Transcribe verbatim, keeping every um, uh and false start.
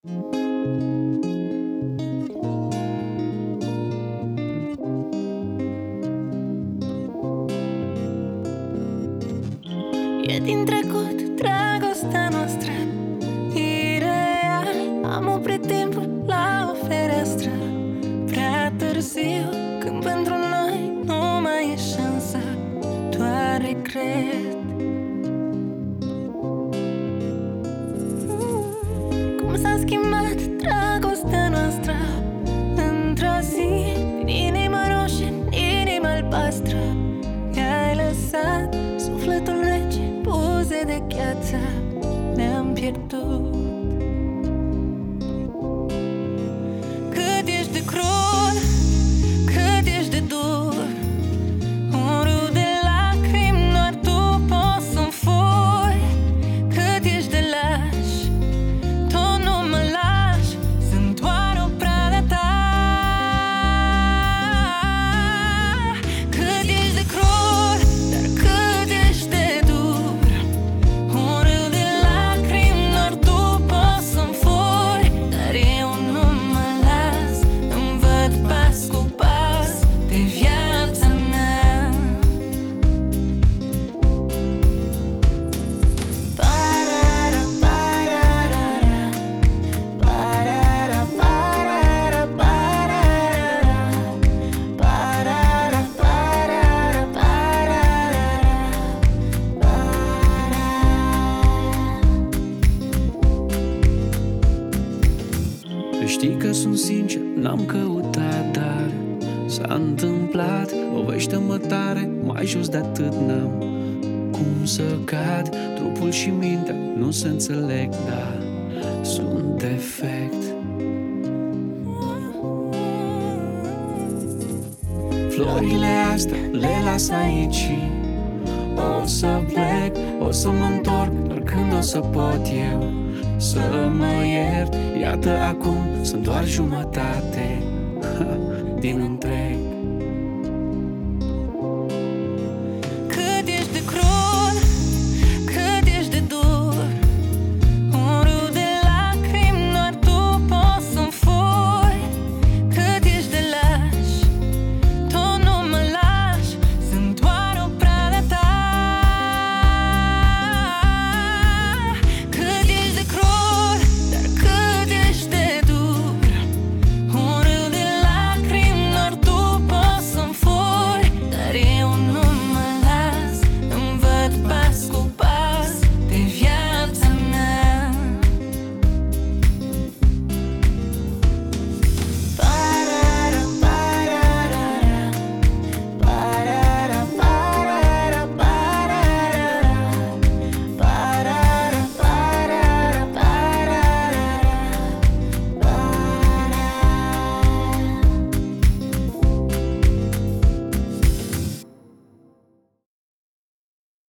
E din trecut dragostea noastră ireal. Am oprit timpul la o fereastră prea târziu, când pentru noi nu mai e șansă, doar regret. Cum s-a schimbat dragostea noastră într-o zi, din inimă roșie în inimă albastră. I-ai lăsat sufletul rece, buze de gheață, ne-am pierdut. Cât ești de crud, cât ești de dur, un râu de lacrimi doar tu poți să-mi furi. Cât ești de laș, tot nu mă lași, sunt doar o pradă ta. Cât ești de crud, dar cât ești de dur, un râu de lacrimi doar tu poți să-mi furi. Dar eu nu mă las, îmi văd pas cu pas de viața mea. Parara, parara, parara, parara, parara, parara, parara, parara. Știi că sunt sincer, n-am căutat, dar s-a întâmplat. Lovește-mă tare, mai jos de atât n-am cum să cad. Trupul și mintea nu se înțeleg, dar sunt defect. Florile astea le las aici, o să plec, o să mă întorc, doar când o să pot eu să mă iert. Iată acum sunt doar jumătate din întreg.